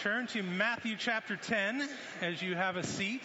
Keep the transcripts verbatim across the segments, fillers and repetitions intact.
Turn to Matthew chapter ten as you have a seat.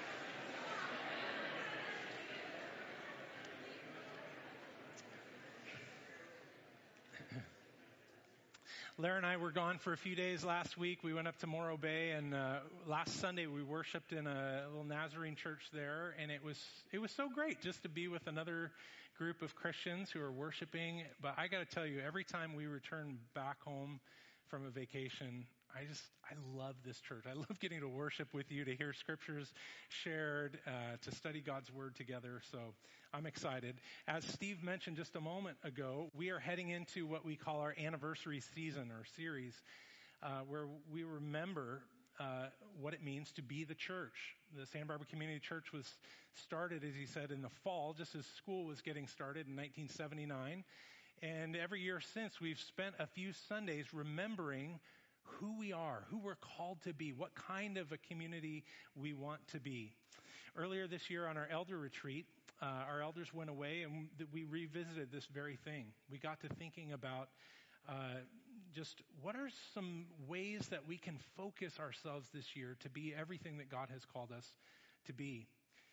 Lara and I were gone for a few days last week. We went up to Morro Bay, and uh, last Sunday we worshiped in a little Nazarene church there, and it was it was so great just to be with another group of Christians who are worshiping. But I got to tell you, every time we return back home from a vacation, I just, I love this church. I love getting to worship with you, to hear scriptures shared, uh, to study God's word together. So I'm excited. As Steve mentioned just a moment ago, we are heading into what we call our anniversary season or series, uh, where we remember uh, what it means to be the church. The Santa Barbara Community Church was started, as he said, in the fall, just as school was getting started in nineteen seventy-nine. And every year since, we've spent a few Sundays remembering who we are, who we're called to be, what kind of a community we want to be. Earlier this year on our elder retreat, uh, our elders went away and we revisited this very thing. We got to thinking about uh, just what are some ways that we can focus ourselves this year to be everything that God has called us to be.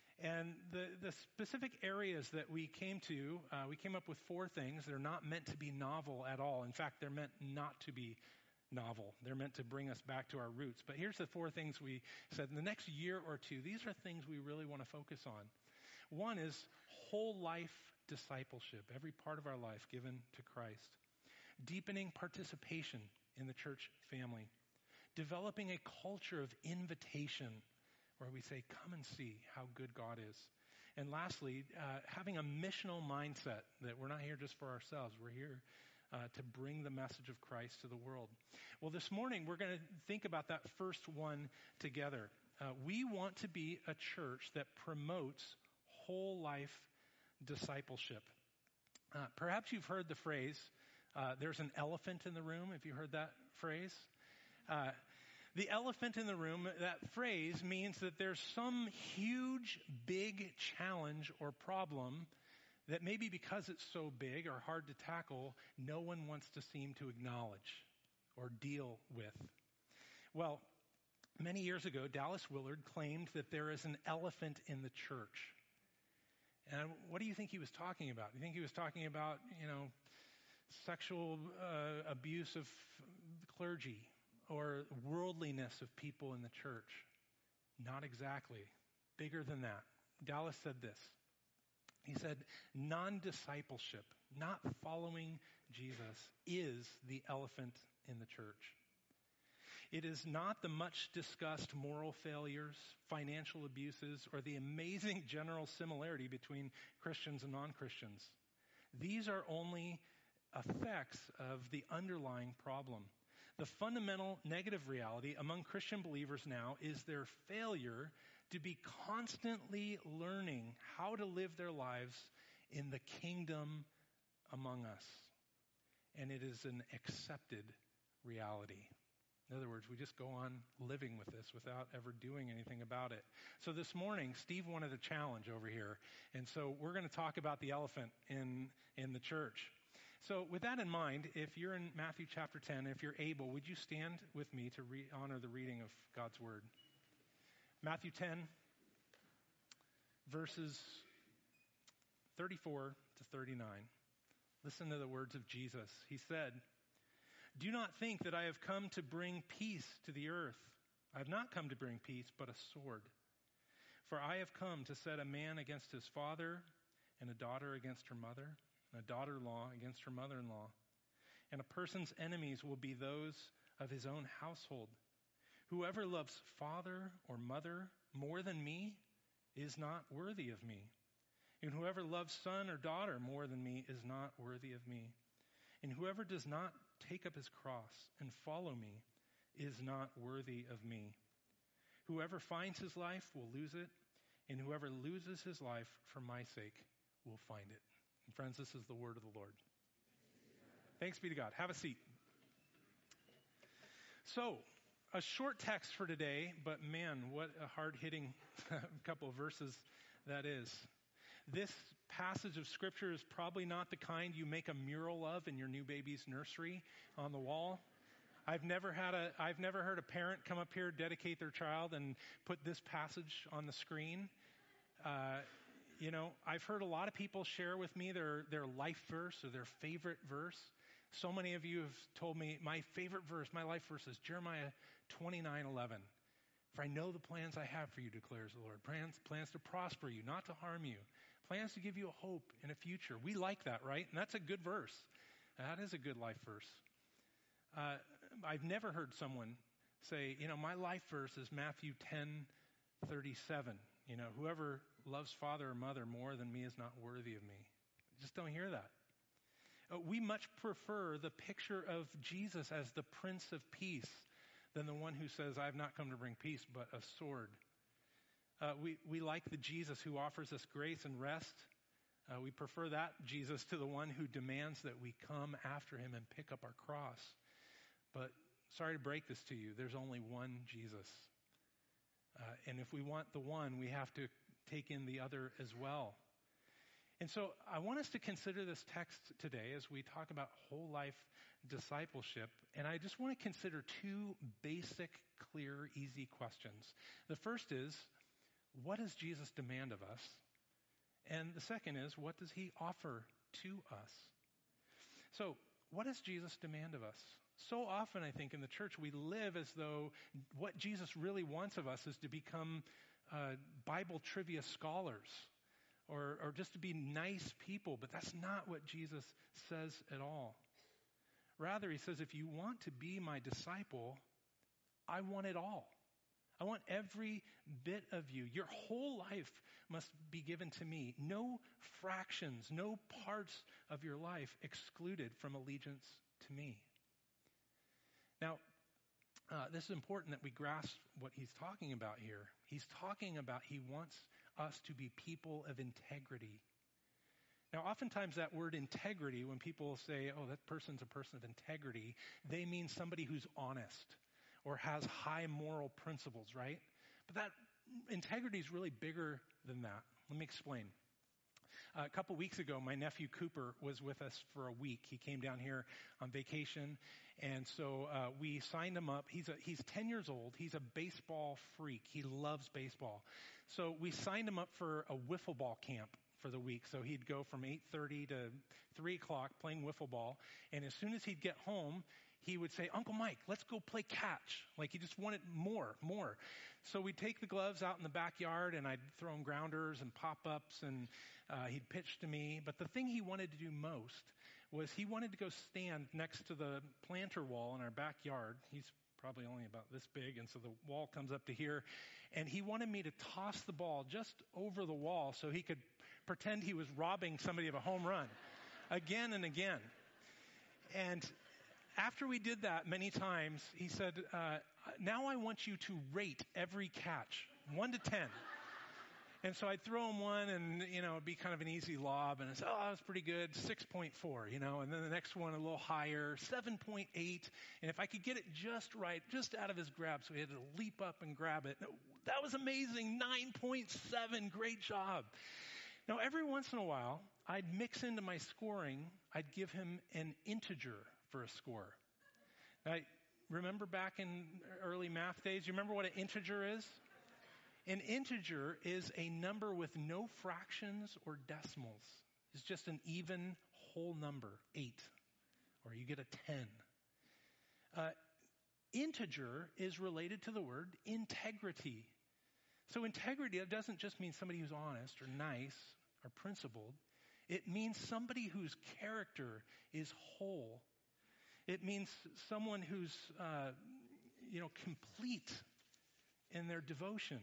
And the, the specific areas that we came to, uh, we came up with four things. They're not meant to be novel at all. In fact, they're meant not to be novel. They're meant to bring us back to our roots. But here's the four things we said. In the next year or two, these are things we really want to focus on. One is whole life discipleship, every part of our life given to Christ. Deepening participation in the church family. Developing a culture of invitation, where we say, come and see how good God is. And lastly, uh, having a missional mindset, that we're not here just for ourselves. We're here uh, to bring the message of Christ to the world. Well, this morning, we're going to think about that first one together. Uh, we want to be a church that promotes whole life discipleship. Uh, perhaps you've heard the phrase, uh, there's an elephant in the room. Have you heard that phrase? Uh, The elephant in the room, that phrase means that there's some huge, big challenge or problem that maybe because it's so big or hard to tackle, no one wants to seem to acknowledge or deal with. Well, many years ago, Dallas Willard claimed that there is an elephant in the church. And what do you think he was talking about? Do you think he was talking about, you know, sexual uh, abuse of clergy? Or worldliness of people in the church? Not exactly. Bigger than that. Dallas said this. He said, non-discipleship, not following Jesus, is the elephant in the church. It is not the much discussed moral failures, financial abuses, or the amazing general similarity between Christians and non-Christians. These are only effects of the underlying problem. The fundamental negative reality among Christian believers now is their failure to be constantly learning how to live their lives in the kingdom among us. And it is an accepted reality. In other words, we just go on living with this without ever doing anything about it. So this morning, Steve wanted a challenge over here. And so we're going to talk about the elephant in, in the church. So with that in mind, if you're in Matthew chapter ten, if you're able, would you stand with me to re- honor the reading of God's word? Matthew ten, verses thirty-four to thirty-nine. Listen to the words of Jesus. He said, "Do not think that I have come to bring peace to the earth. I have not come to bring peace, but a sword. For I have come to set a man against his father, and a daughter against her mother, and a daughter-in-law against her mother-in-law. And a person's enemies will be those of his own household. Whoever loves father or mother more than me is not worthy of me. And whoever loves son or daughter more than me is not worthy of me. And whoever does not take up his cross and follow me is not worthy of me. Whoever finds his life will lose it, and whoever loses his life for my sake will find it." And friends, this is the word of the Lord. Thanks be to God. Have a seat. So, a short text for today, but man, what a hard-hitting couple of verses that is. This passage of Scripture is probably not the kind you make a mural of in your new baby's nursery on the wall. I've never had a, I've never heard a parent come up here, dedicate their child, and put this passage on the screen. Uh, you know, I've heard a lot of people share with me their, their life verse or their favorite verse. So many of you have told me my favorite verse, my life verse is Jeremiah twenty-nine eleven. For I know the plans I have for you, declares the Lord. Plans, plans to prosper you, not to harm you. Plans to give you a hope and a future. We like that, right? And that's a good verse. That is a good life verse. Uh, I've never heard someone say, you know, my life verse is Matthew ten thirty-seven. You know, whoever loves father or mother more than me is not worthy of me. Just don't hear that. Uh, we much prefer the picture of Jesus as the Prince of Peace than the one who says, I have not come to bring peace, but a sword. Uh, we, we like the Jesus who offers us grace and rest. Uh, we prefer that Jesus to the one who demands that we come after him and pick up our cross. But sorry to break this to you, there's only one Jesus. Uh, and if we want the one, we have to take in the other as well. And so I want us to consider this text today as we talk about whole life discipleship. And I just want to consider two basic, clear, easy questions. The first is, what does Jesus demand of us? And the second is, what does he offer to us? So, what does Jesus demand of us? So often, I think, in the church, we live as though what Jesus really wants of us is to become uh, Bible trivia scholars or, or just to be nice people. But that's not what Jesus says at all. Rather, he says, if you want to be my disciple, I want it all. I want every bit of you. Your whole life must be given to me. No fractions, no parts of your life excluded from allegiance to me. Now, uh, this is important that we grasp what he's talking about here. He's talking about he wants us to be people of integrity. Now, oftentimes that word integrity, when people say, oh, that person's a person of integrity, they mean somebody who's honest or has high moral principles, right? But that integrity is really bigger than that. Let me explain. Uh, a couple weeks ago, my nephew Cooper was with us for a week. He came down here on vacation, and so uh, we signed him up. He's a, he's ten years old. He's a baseball freak. He loves baseball. So we signed him up for a wiffle ball camp for the week. So he'd go from eight thirty to three o'clock playing wiffle ball, and as soon as he'd get home, he would say, Uncle Mike, let's go play catch. Like he just wanted more, more. So we'd take the gloves out in the backyard and I'd throw him grounders and pop-ups and uh, he'd pitch to me. But the thing he wanted to do most was he wanted to go stand next to the planter wall in our backyard. He's probably only about this big, and so the wall comes up to here. And he wanted me to toss the ball just over the wall so he could pretend he was robbing somebody of a home run again and again. And after we did that many times, he said, uh, now I want you to rate every catch, one to ten. And so I'd throw him one and, you know, it'd be kind of an easy lob. And I'd say, oh, that was pretty good, six point four, you know. And then the next one a little higher, seven point eight. And if I could get it just right, just out of his grab, so he had to leap up and grab it. That was amazing, nine point seven, great job. Now, every once in a while, I'd mix into my scoring, I'd give him an integer for a score. Now, remember back in early math days, you remember what an integer is? An integer is a number with no fractions or decimals. It's just an even whole number, eight, or you get a ten. Uh, integer is related to the word integrity. So integrity, it doesn't just mean somebody who's honest or nice or principled. It means somebody whose character is whole. It means someone who's, uh, you know, complete in their devotion.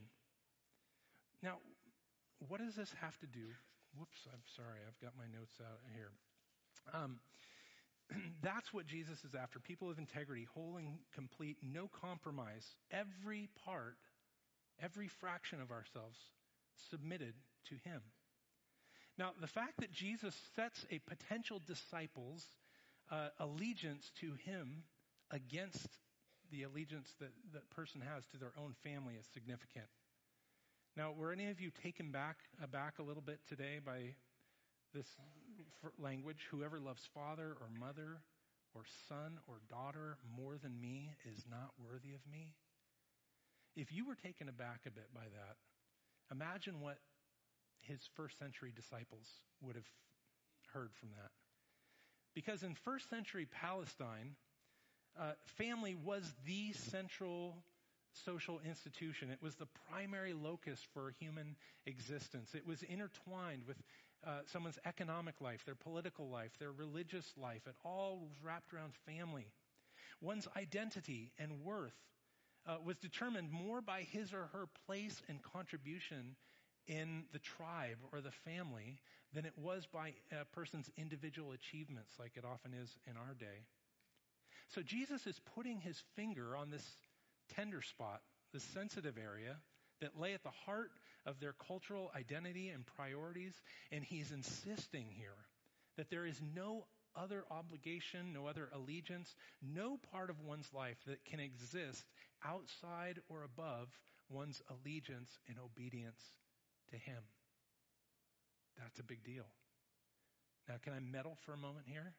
Now, what does this have to do? Whoops, I'm sorry, I've got my notes out here. Um, that's what Jesus is after. People of integrity, whole and complete, no compromise. Every part, every fraction of ourselves submitted to him. Now, the fact that Jesus sets a potential disciple's uh, allegiance to him against the allegiance that that person has to their own family is significant. Now, were any of you taken back aback a little bit today by this language? Whoever loves father or mother or son or daughter more than me is not worthy of me? If you were taken aback a bit by that, imagine what his first century disciples would have heard from that. Because in first century Palestine, uh, family was the central social institution. It was the primary locus for human existence. It was intertwined with uh, someone's economic life, their political life, their religious life. It all was wrapped around family. One's identity and worth uh, was determined more by his or her place and contribution in the tribe or the family than it was by a person's individual achievements, like it often is in our day. So Jesus is putting his finger on this tender spot, this sensitive area that lay at the heart of their cultural identity and priorities, and he's insisting here that there is no other obligation, no other allegiance, no part of one's life that can exist outside or above one's allegiance and obedience to him. That's a big deal. Now, can I meddle for a moment here?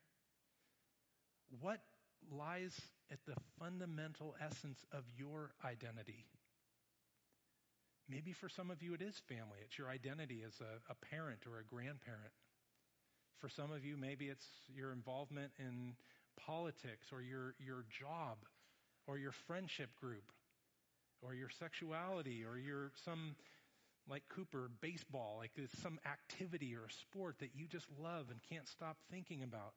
What lies at the fundamental essence of your identity? Maybe for some of you it is family. It's your identity as a, a parent or a grandparent. For some of you, maybe it's your involvement in politics or your, your job or your friendship group or your sexuality or your some, like Cooper, baseball, like there's some activity or a sport that you just love and can't stop thinking about.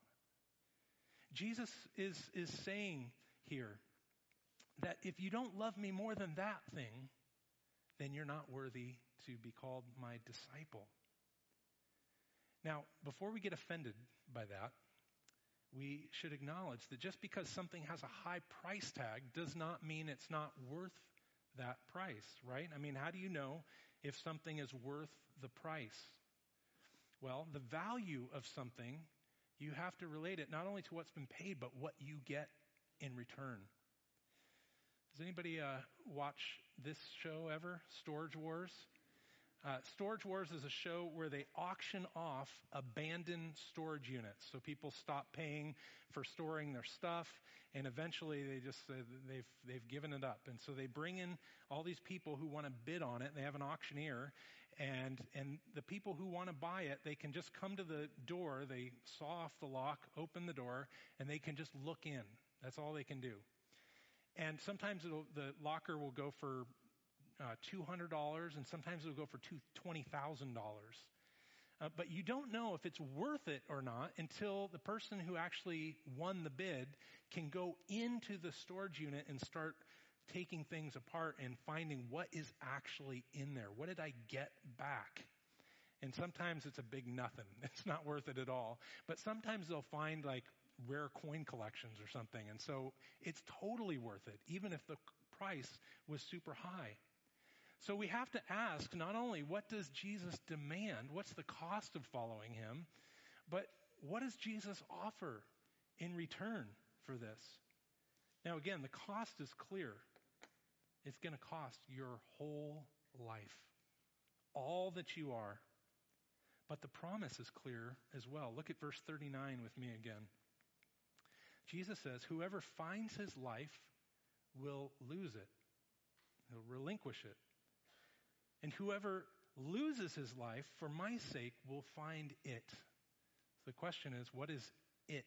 Jesus is, is saying here that if you don't love me more than that thing, then you're not worthy to be called my disciple. Now, before we get offended by that, we should acknowledge that just because something has a high price tag does not mean it's not worth that price, right? I mean, how do you know if something is worth the price? Well, the value of something, you have to relate it not only to what's been paid, but what you get in return. Does anybody uh, watch this show ever, Storage Wars? Uh, Storage Wars is a show where they auction off abandoned storage units. So people stop paying for storing their stuff, and eventually they just uh, they've they've given it up. And so they bring in all these people who want to bid on it. They have an auctioneer, and and the people who want to buy it, they can just come to the door. They saw off the lock, open the door, and they can just look in. That's all they can do. And sometimes it'll, the locker will go for Uh, two hundred dollars, and sometimes it'll go for twenty thousand dollars. Uh, but you don't know if it's worth it or not until the person who actually won the bid can go into the storage unit and start taking things apart and finding what is actually in there. What did I get back? And sometimes it's a big nothing. It's not worth it at all. But sometimes they'll find like rare coin collections or something. And so it's totally worth it, even if the price was super high. So we have to ask not only what does Jesus demand, what's the cost of following him, but what does Jesus offer in return for this? Now again, the cost is clear. It's going to cost your whole life, all that you are. But the promise is clear as well. Look at verse thirty-nine with me again. Jesus says, whoever finds his life will lose it. He'll relinquish it. And whoever loses his life for my sake will find it. So the question is, what is it?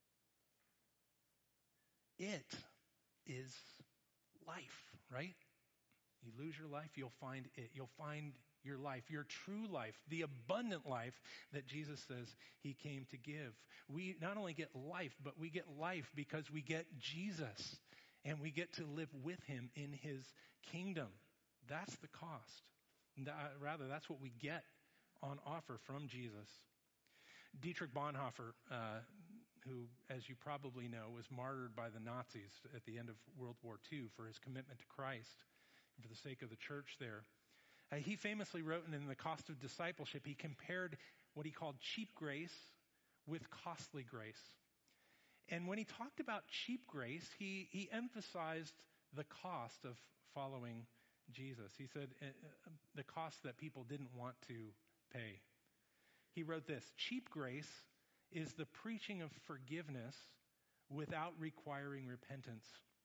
It is life, right? You lose your life, you'll find it. You'll find your life, your true life, the abundant life that Jesus says he came to give. We not only get life, but we get life because we get Jesus, and we get to live with him in his kingdom. That's the cost. Rather, that's what we get on offer from Jesus. Dietrich Bonhoeffer, uh, who, as you probably know, was martyred by the Nazis at the end of World War Two for his commitment to Christ and for the sake of the church there. Uh, he famously wrote in The Cost of Discipleship, he compared what he called cheap grace with costly grace. And when he talked about cheap grace, he, he emphasized the cost of following Jesus. He said uh, the cost that people didn't want to pay. He wrote this: cheap grace is the preaching of forgiveness without requiring repentance,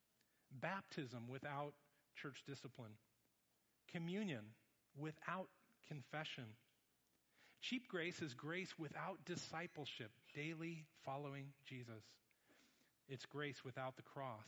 baptism without church discipline, communion without confession. Cheap grace is grace without discipleship, daily following Jesus. It's grace without the cross.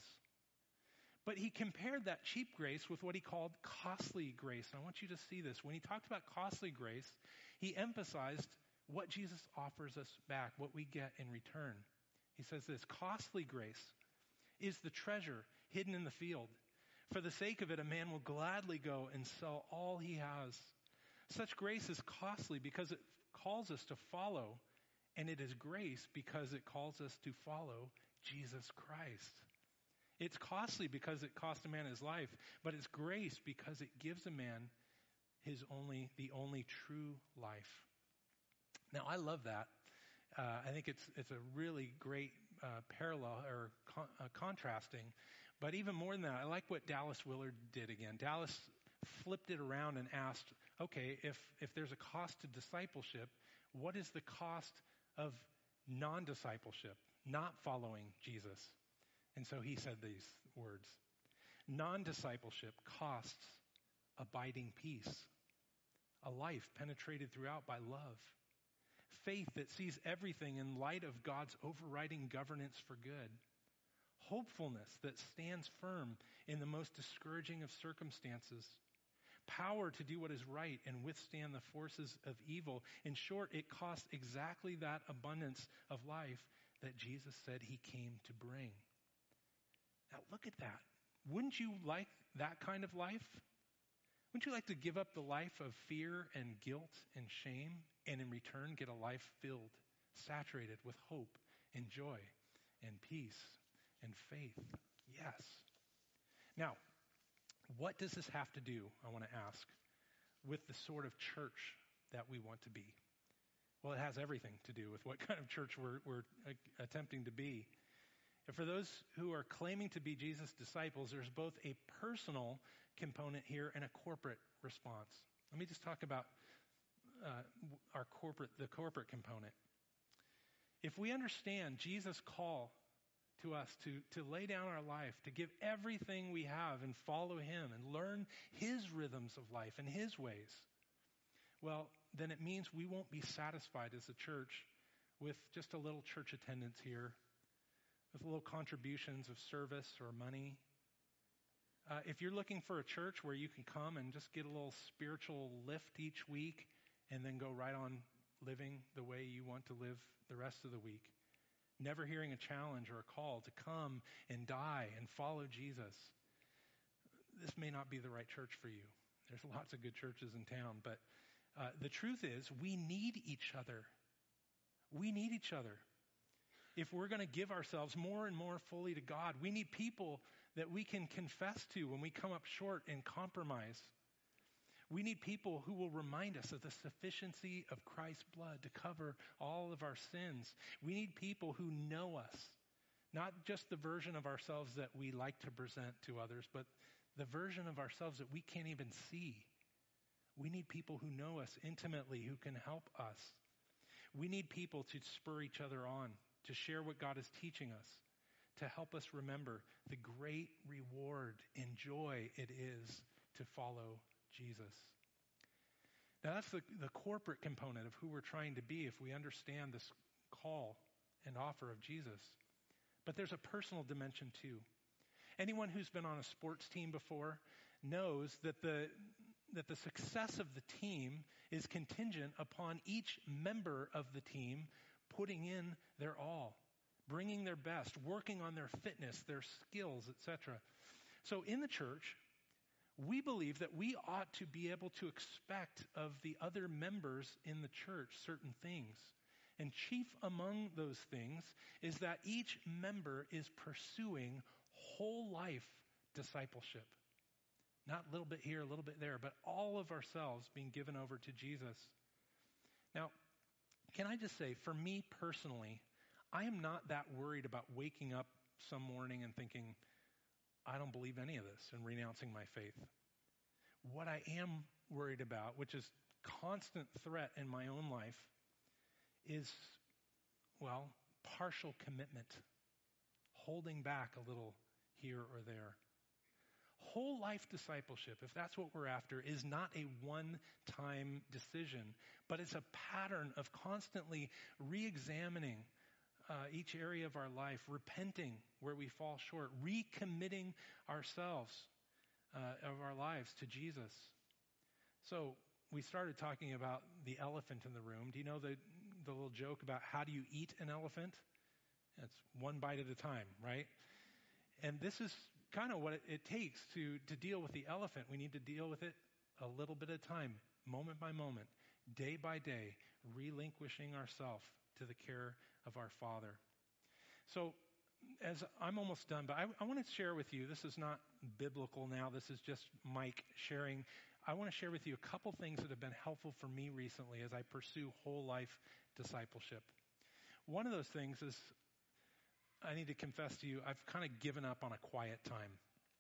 But he compared that cheap grace with what he called costly grace. And I want you to see this. When he talked about costly grace, he emphasized what Jesus offers us back, what we get in return. He says this, costly grace is the treasure hidden in the field. For the sake of it, a man will gladly go and sell all he has. Such grace is costly because it calls us to follow, and it is grace because it calls us to follow Jesus Christ. It's costly because it cost a man his life, but it's grace because it gives a man his only, the only true life. Now, I love that. Uh, I think it's it's a really great uh, parallel or con- uh, contrasting. But even more than that, I like what Dallas Willard did again. Dallas flipped it around and asked, okay, if if there's a cost to discipleship, what is the cost of non-discipleship, not following Jesus? And so he said these words. Non-discipleship costs abiding peace, a life penetrated throughout by love, faith that sees everything in light of God's overriding governance for good, hopefulness that stands firm in the most discouraging of circumstances, power to do what is right and withstand the forces of evil. In short, it costs exactly that abundance of life that Jesus said he came to bring. Now look at that. Wouldn't you like that kind of life? Wouldn't you like to give up the life of fear and guilt and shame and in return get a life filled, saturated with hope and joy and peace and faith? Yes. Now, what does this have to do, I want to ask, with the sort of church that we want to be? Well, it has everything to do with what kind of church we're, we're uh, attempting to be. And for those who are claiming to be Jesus' disciples, there's both a personal component here and a corporate response. Let me just talk about uh, our corporate, the corporate component. If we understand Jesus' call to us to, to lay down our life, to give everything we have and follow him and learn his rhythms of life and his ways, well, then it means we won't be satisfied as a church with just a little church attendance here, with little contributions of service or money. Uh, if you're looking for a church where you can come and just get a little spiritual lift each week and then go right on living the way you want to live the rest of the week, never hearing a challenge or a call to come and die and follow Jesus, this may not be the right church for you. There's lots of good churches in town, but uh, the truth is we need each other. We need each other. If we're going to give ourselves more and more fully to God, we need people that we can confess to when we come up short and compromise. We need people who will remind us of the sufficiency of Christ's blood to cover all of our sins. We need people who know us, not just the version of ourselves that we like to present to others, but the version of ourselves that we can't even see. We need people who know us intimately, who can help us. We need people to spur each other on, to share what God is teaching us, to help us remember the great reward and joy it is to follow Jesus. Now that's the, the corporate component of who we're trying to be if we understand this call and offer of Jesus. But there's a personal dimension too. Anyone who's been on a sports team before knows that the that the success of the team is contingent upon each member of the team putting in their all, bringing their best, working on their fitness, their skills, et cetera. So in the church, we believe that we ought to be able to expect of the other members in the church certain things. And chief among those things is that each member is pursuing whole life discipleship. Not a little bit here, a little bit there, but all of ourselves being given over to Jesus. Now, can I just say, for me personally, I am not that worried about waking up some morning and thinking, I don't believe any of this, and renouncing my faith. What I am worried about, which is constant threat in my own life, is, well, partial commitment, holding back a little here or there. Whole life discipleship, if that's what we're after, is not a one-time decision, but it's a pattern of constantly re-examining uh, each area of our life, repenting where we fall short, recommitting ourselves uh, of our lives to Jesus. So we started talking about the elephant in the room. Do you know the, the little joke about how do you eat an elephant? It's one bite at a time, right? And this is kind of what it, it takes to, to deal with the elephant. We need to deal with it a little bit at a time, moment by moment, day by day, relinquishing ourselves to the care of our Father. So as I'm almost done, but I, I want to share with you, this is not biblical now, this is just Mike sharing. I want to share with you a couple things that have been helpful for me recently as I pursue whole life discipleship. One of those things is, I need to confess to you, I've kind of given up on a quiet time.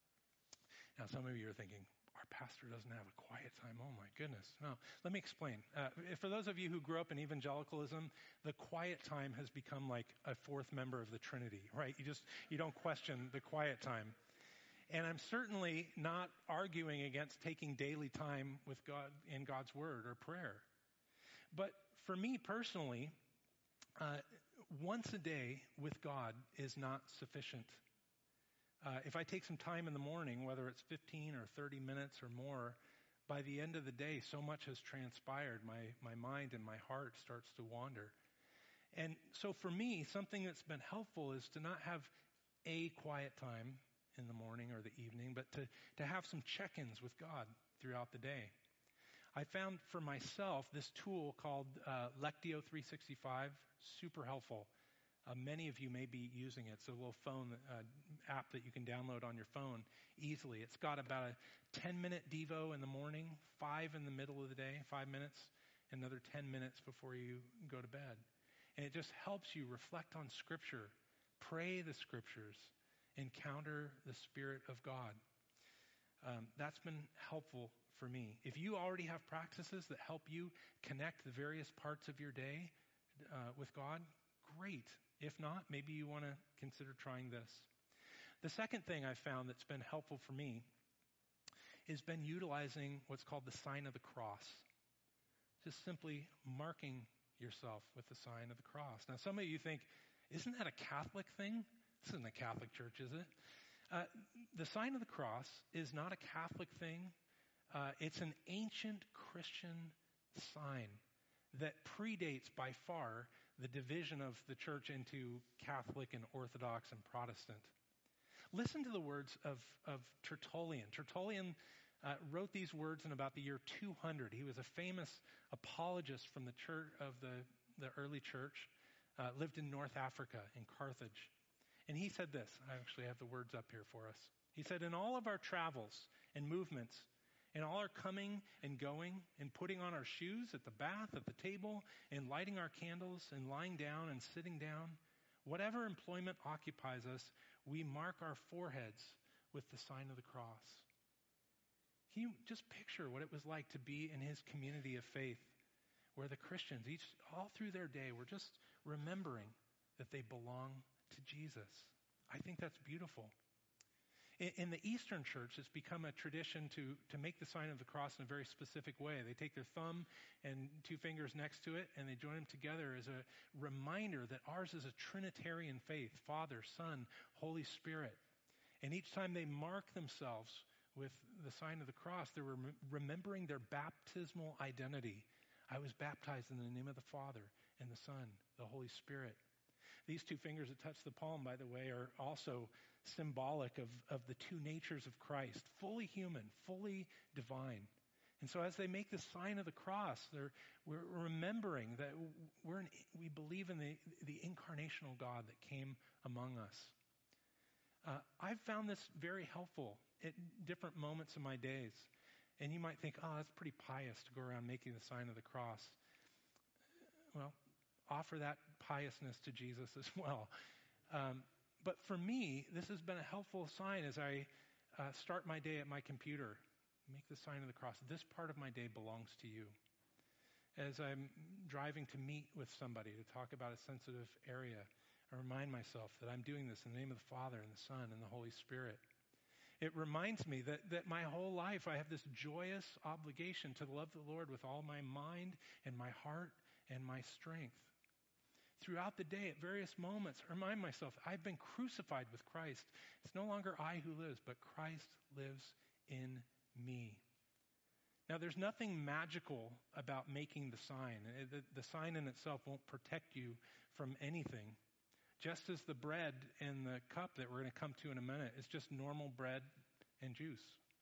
Now, some of you are thinking, our pastor doesn't have a quiet time. Oh, my goodness. No, let me explain. Uh, for those of you who grew up in evangelicalism, the quiet time has become like a fourth member of the Trinity, right? You just, you don't question the quiet time. And I'm certainly not arguing against taking daily time with God in God's Word or prayer. But for me personally, uh, once a day with God is not sufficient. Uh, if I take some time in the morning, whether it's fifteen or thirty minutes or more, by the end of the day, so much has transpired. My, my mind and my heart starts to wander. And so for me, something that's been helpful is to not have a quiet time in the morning or the evening, but to, to have some check-ins with God throughout the day. I found for myself this tool called uh, Lectio three sixty-five, super helpful. Uh, many of you may be using it. It's a little phone uh, app that you can download on your phone easily. It's got about a ten-minute Devo in the morning, five in the middle of the day, five minutes, another ten minutes before you go to bed. And it just helps you reflect on Scripture, pray the Scriptures, encounter the Spirit of God. Um, that's been helpful for me. If you already have practices that help you connect the various parts of your day uh, with God, great. If not, maybe you want to consider trying this. The second thing I've found that's been helpful for me has been utilizing what's called the sign of the cross. Just simply marking yourself with the sign of the cross. Now, some of you think, isn't that a Catholic thing? This isn't a Catholic church, is it? Uh, the sign of the cross is not a Catholic thing. Uh, it's an ancient Christian sign that predates by far the division of the church into Catholic and Orthodox and Protestant. Listen to the words of, of Tertullian. Tertullian uh, wrote these words in about the year two hundred. He was a famous apologist from the church of the, the early church, uh, lived in North Africa, in Carthage. And he said this. I actually have the words up here for us. He said, in all of our travels and movements, in all our coming and going, and putting on our shoes at the bath, at the table, and lighting our candles, and lying down and sitting down, whatever employment occupies us, we mark our foreheads with the sign of the cross. Can you just picture what it was like to be in his community of faith, where the Christians, each all through their day, were just remembering that they belong to Jesus? I think that's beautiful. In the Eastern Church, it's become a tradition to, to make the sign of the cross in a very specific way. They take their thumb and two fingers next to it, and they join them together as a reminder that ours is a Trinitarian faith, Father, Son, Holy Spirit. And each time they mark themselves with the sign of the cross, they're rem- remembering their baptismal identity. I was baptized in the name of the Father and the Son, the Holy Spirit. These two fingers that touch the palm, by the way, are also symbolic of, of the two natures of Christ, fully human, fully divine. And so as they make the sign of the cross, they're, we're remembering that we're in, we believe in the, the incarnational God that came among us. Uh, I've found this very helpful at different moments of my days. And you might think, oh, that's pretty pious to go around making the sign of the cross. Well, offer that piousness to Jesus as well. Um, but for me, this has been a helpful sign as I uh, start my day at my computer. Make the sign of the cross. This part of my day belongs to you. As I'm driving to meet with somebody to talk about a sensitive area, I remind myself that I'm doing this in the name of the Father and the Son and the Holy Spirit. It reminds me that, that my whole life I have this joyous obligation to love the Lord with all my mind and my heart and my strength. Throughout the day, at various moments, I remind myself, I've been crucified with Christ. It's no longer I who lives, but Christ lives in me. Now, there's nothing magical about making the sign. The, the sign in itself won't protect you from anything. Just as the bread and the cup that we're going to come to in a minute is just normal bread and juice.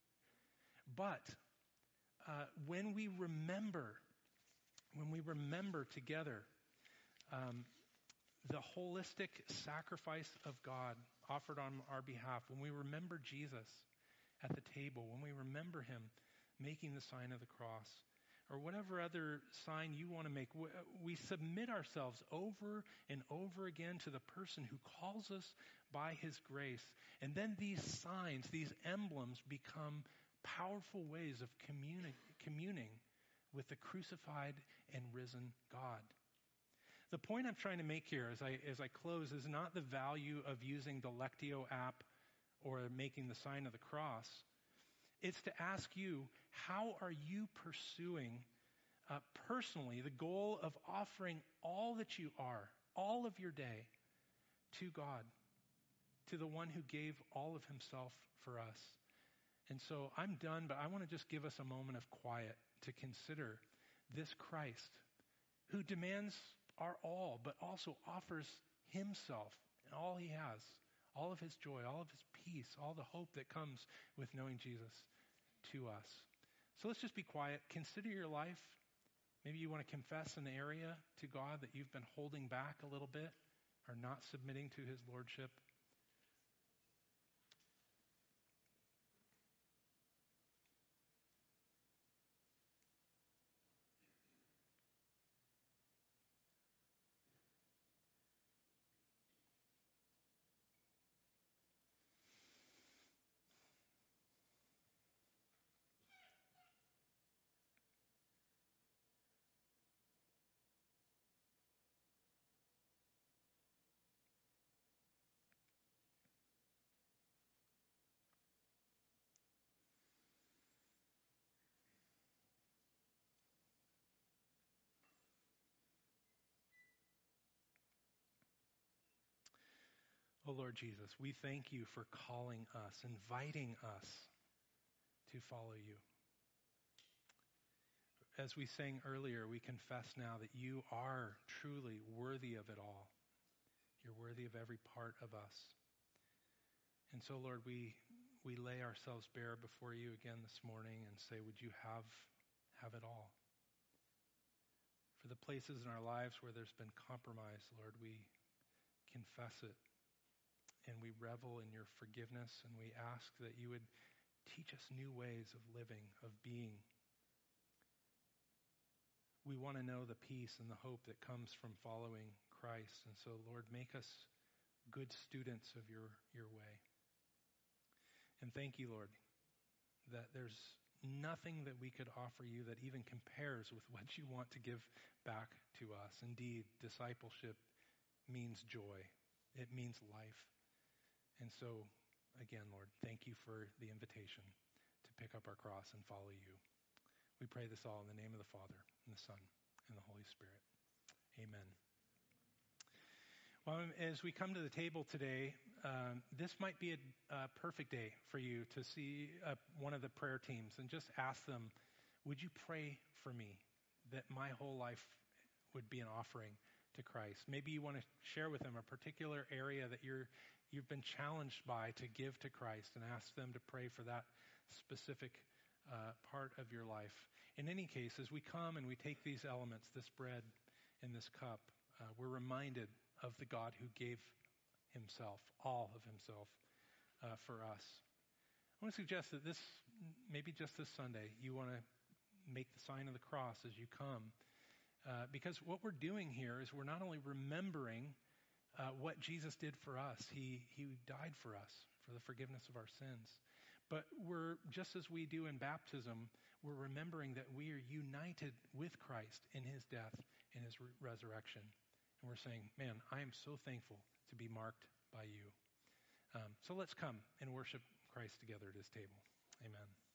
But uh, when we remember, when we remember together um, the holistic sacrifice of God offered on our behalf, when we remember Jesus at the table, when we remember him making the sign of the cross, or whatever other sign you want to make, we submit ourselves over and over again to the person who calls us by his grace. And then these signs, these emblems become powerful ways of communi- communing with the crucified and risen God. The point I'm trying to make here as I, as I close is not the value of using the Lectio app or making the sign of the cross. It's to ask you, how are you pursuing uh, personally the goal of offering all that you are, all of your day, to God, to the one who gave all of himself for us? And so I'm done, but I want to just give us a moment of quiet to consider this Christ who demands our all, but also offers himself and all he has, all of his joy, all of his peace, all the hope that comes with knowing Jesus to us. So let's just be quiet. Consider your life. Maybe you want to confess an area to God that you've been holding back a little bit or not submitting to his lordship. Oh Lord Jesus, we thank you for calling us, inviting us to follow you. As we sang earlier, we confess now that you are truly worthy of it all. You're worthy of every part of us. And so, Lord, we we lay ourselves bare before you again this morning and say, would you have have it all? For the places in our lives where there's been compromise, Lord, we confess it. And we revel in your forgiveness, and we ask that you would teach us new ways of living, of being. We want to know the peace and the hope that comes from following Christ. And so, Lord, make us good students of your, your way. And thank you, Lord, that there's nothing that we could offer you that even compares with what you want to give back to us. Indeed, discipleship means joy. It means life. And so, again, Lord, thank you for the invitation to pick up our cross and follow you. We pray this all in the name of the Father, and the Son, and the Holy Spirit. Amen. Well, as we come to the table today, um, this might be a, a perfect day for you to see uh, one of the prayer teams and just ask them, would you pray for me that my whole life would be an offering to Christ? Maybe you want to share with them a particular area that you're you've been challenged by to give to Christ, and ask them to pray for that specific uh, part of your life. In any case, as we come and we take these elements, this bread and this cup, uh, we're reminded of the God who gave himself, all of himself, uh, for us. I want to suggest that this, maybe just this Sunday, you want to make the sign of the cross as you come. Uh, because what we're doing here is we're not only remembering Uh, what Jesus did for us. He he died for us for the forgiveness of our sins. But we're, just as we do in baptism, we're remembering that we are united with Christ in his death and his re- resurrection. And we're saying, man, I am so thankful to be marked by you. Um, so let's come and worship Christ together at his table. Amen.